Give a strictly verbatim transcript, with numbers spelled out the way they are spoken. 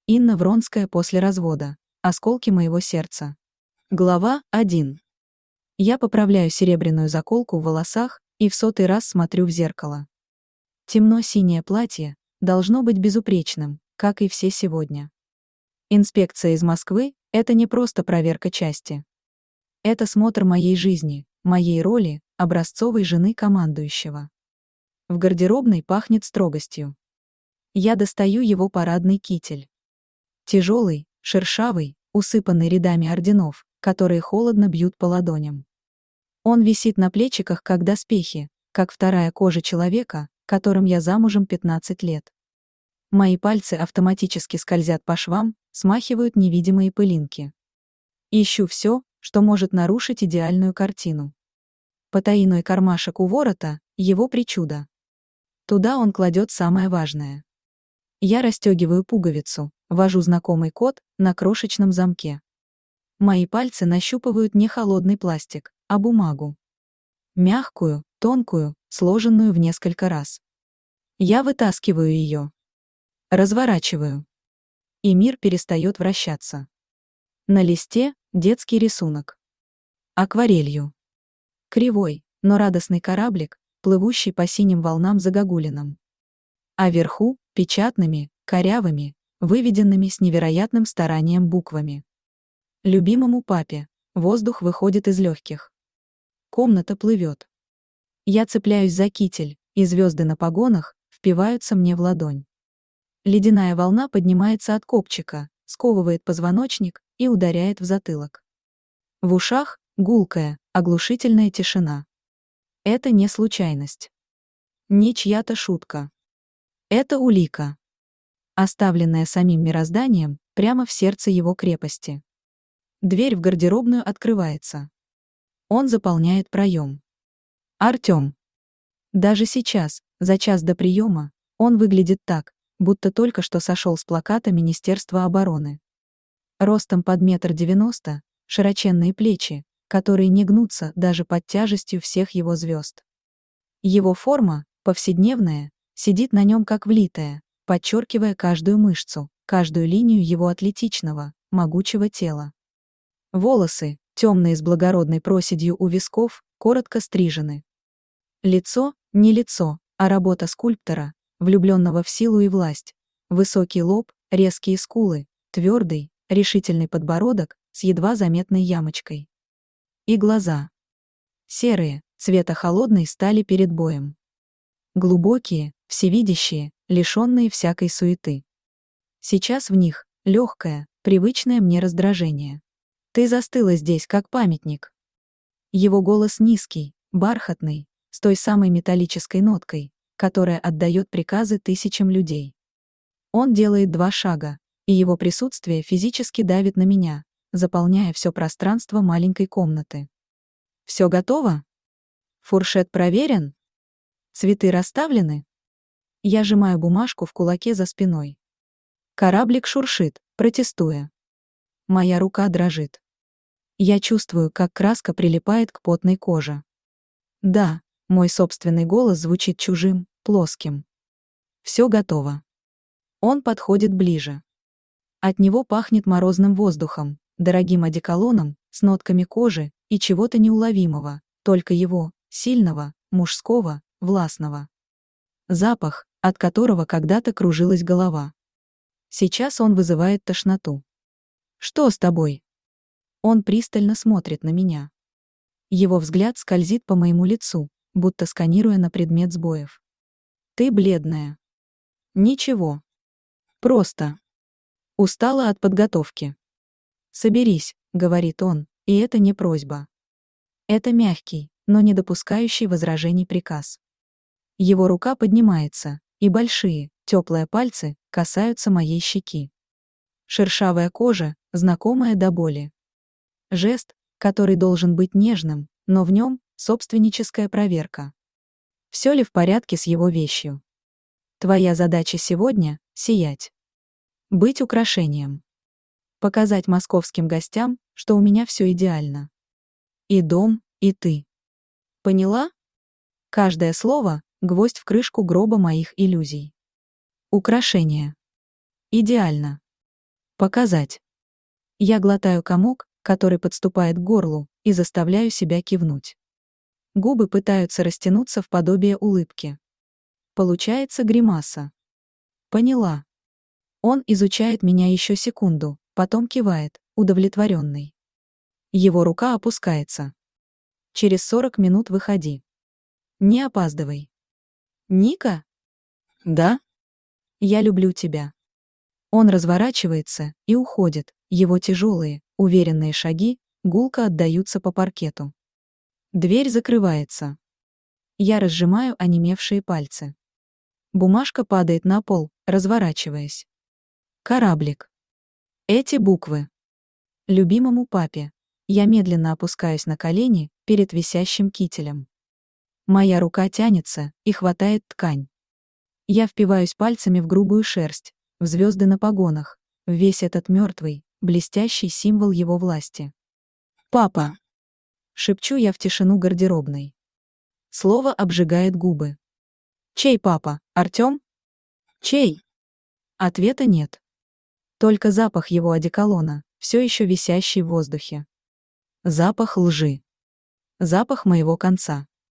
Инна Вронская после развода. Осколки моего сердца. Глава один. Я поправляю серебряную заколку в волосах и в сотый раз смотрю в зеркало. Темно-синее платье должно быть безупречным, как и все сегодня. Инспекция из Москвы — это не просто проверка части. Это смотр моей жизни, моей роли, образцовой жены командующего. В гардеробной пахнет строгостью. Я достаю его парадный китель. Тяжелый, шершавый, усыпанный рядами орденов, которые холодно бьют по ладоням. Он висит на плечиках как доспехи, как вторая кожа человека, которым я замужем пятнадцать лет. Мои пальцы автоматически скользят по швам, смахивают невидимые пылинки. Ищу все, что может нарушить идеальную картину. Потайной кармашек у ворота — его причуда. Туда он кладет самое важное. Я расстегиваю пуговицу, ввожу знакомый код на крошечном замке. Мои пальцы нащупывают не холодный пластик, а бумагу. Мягкую, тонкую, сложенную в несколько раз. Я вытаскиваю ее. Разворачиваю. И мир перестает вращаться. На листе детский рисунок. Акварелью. Кривой, но радостный кораблик, плывущий по синим волнам загогулином. А вверху — печатными, корявыми, выведенными с невероятным старанием буквами. Любимому папе. Воздух выходит из легких. Комната плывет. Я цепляюсь за китель, и звезды на погонах впиваются мне в ладонь. Ледяная волна поднимается от копчика, сковывает позвоночник и ударяет в затылок. В ушах гулкая, оглушительная тишина. Это не случайность. Не чья-то шутка. Это улика, оставленная самим мирозданием прямо в сердце его крепости. Дверь в гардеробную открывается. Он заполняет проем. Артём. Даже сейчас, за час до приема, он выглядит так, будто только что сошел с плаката Министерства обороны. Ростом под метр девяносто, широченные плечи, которые не гнутся даже под тяжестью всех его звезд. Его форма, повседневная, сидит на нем как влитая, подчеркивая каждую мышцу, каждую линию его атлетичного, могучего тела. Волосы, темные с благородной проседью у висков, коротко стрижены. Лицо — не лицо, а работа скульптора, влюбленного в силу и власть. Высокий лоб, резкие скулы, твердый, решительный подбородок с едва заметной ямочкой. И глаза. Серые, цвета холодной стали перед боем. Глубокие, всевидящие, лишенные всякой суеты. Сейчас в них легкое, привычное мне раздражение. Ты застыла здесь, как памятник. Его голос низкий, бархатный, с той самой металлической ноткой, которая отдает приказы тысячам людей. Он делает два шага, и его присутствие физически давит на меня, заполняя все пространство маленькой комнаты. Все готово? Фуршет проверен? Цветы расставлены? Я сжимаю бумажку в кулаке за спиной. Кораблик шуршит, протестуя. Моя рука дрожит. Я чувствую, как краска прилипает к потной коже. Да, мой собственный голос звучит чужим, плоским. Все готово. Он подходит ближе. От него пахнет морозным воздухом, дорогим одеколоном, с нотками кожи и чего-то неуловимого, только его, сильного, мужского, властного. Запах, от которого когда-то кружилась голова. Сейчас он вызывает тошноту. «Что с тобой?» Он пристально смотрит на меня. Его взгляд скользит по моему лицу, будто сканируя на предмет сбоев. «Ты бледная». «Ничего. Просто. Устала от подготовки». «Соберись», — говорит он, и это не просьба. Это мягкий, но не допускающий возражений приказ. Его рука поднимается, и большие, теплые пальцы касаются моей щеки. Шершавая кожа, знакомая до боли. Жест, который должен быть нежным, но в нем собственническая проверка. Все ли в порядке с его вещью? Твоя задача сегодня — сиять. Быть украшением. Показать московским гостям, что у меня все идеально. И дом, и ты. Поняла? Каждое слово — гвоздь в крышку гроба моих иллюзий. Украшение. Идеально. Показать. Я глотаю комок, который подступает к горлу, и заставляю себя кивнуть. Губы пытаются растянуться в подобие улыбки. Получается гримаса. Поняла. Он изучает меня еще секунду, потом кивает, удовлетворенный. Его рука опускается. Через сорок минут выходи. Не опаздывай. Ника? Да? Я люблю тебя. Он разворачивается и уходит, его тяжелые, уверенные шаги гулко отдаются по паркету. Дверь закрывается. Я разжимаю онемевшие пальцы. Бумажка падает на пол, разворачиваясь. Кораблик. Эти буквы. Любимому папе. Я медленно опускаюсь на колени перед висящим кителем. Моя рука тянется и хватает ткань. Я впиваюсь пальцами в грубую шерсть, в звезды на погонах, в весь этот мертвый, блестящий символ его власти. «Папа!» — шепчу я в тишину гардеробной. Слово обжигает губы. «Чей папа, Артём?» «Чей?» Ответа нет. Только запах его одеколона, все еще висящий в воздухе. Запах лжи. Запах моего конца.